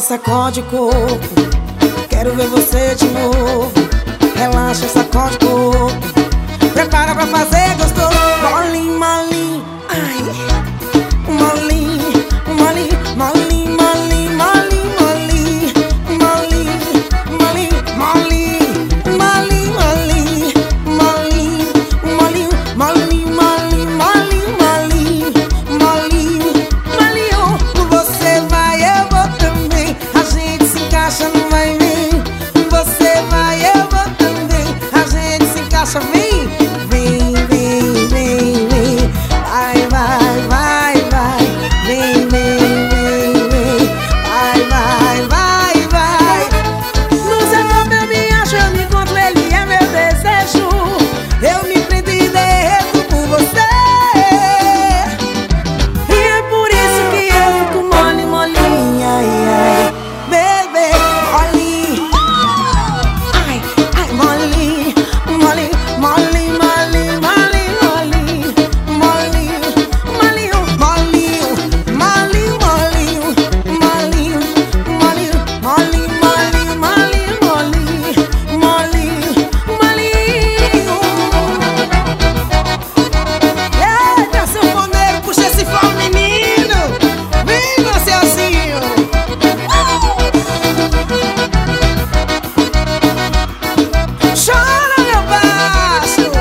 sacode o corpo, quero ver você de novo. Relaxa, sacode o corpo, prepara pra fazer gostoso. Molinho, molinho, ai, molinho, molinho, molinho, molinho, molinho, molinho, molinho, molinho, molinho, molinho, molinho, molinho, molinho, molinho, molinho, molinho, molinho. Você vai, eu vou também, a gente se encaixa, não vai nem. Você vai, eu vou também, a gente se encaixa, vem, vem, vem, vem, vem. Vai, vai, vai, vai, vem, vem, vem, vem. Vai, vai, vai, vai. No seu corpo eu me acho, eu me encontro, ele é meu desejo. Eu me prendo e derreto por você. E é por isso que eu fico mole, molinha, ai, ai. Bebê, molinho, ai, ai, molinho, molinho, molinho, molinho, molinho, molinho, molinho, molinho, molinho, molinho, molinho, molinho, molinho, molinho, molinho, molinho, molinho, molinho. Eita, sanfoneiro, puxa esse fone, menino. Vem, Marcelzinho. Chora, meu baixo.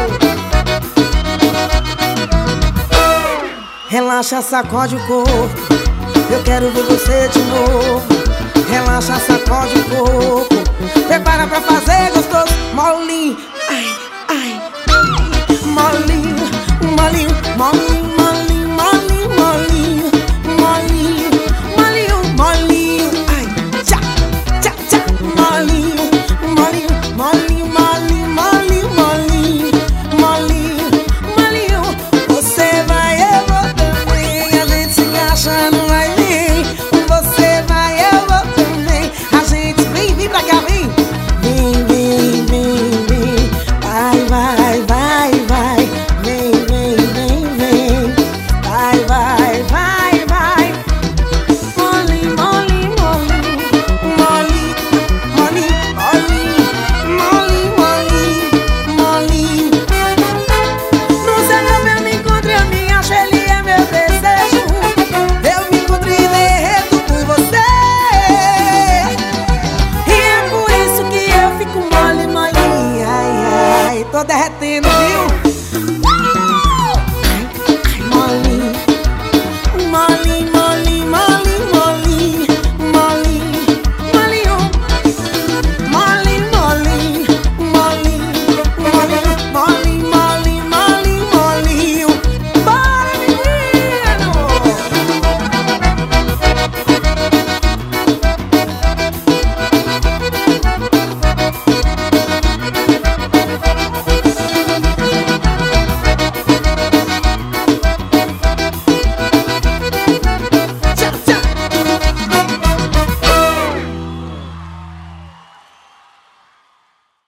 Relaxa, sacode o corpo, eu quero ver você de novo. Relaxa, sacode o corpo, prepara pra fazer gostoso. Molinho, ai, ai, molinho, molinho, molinho,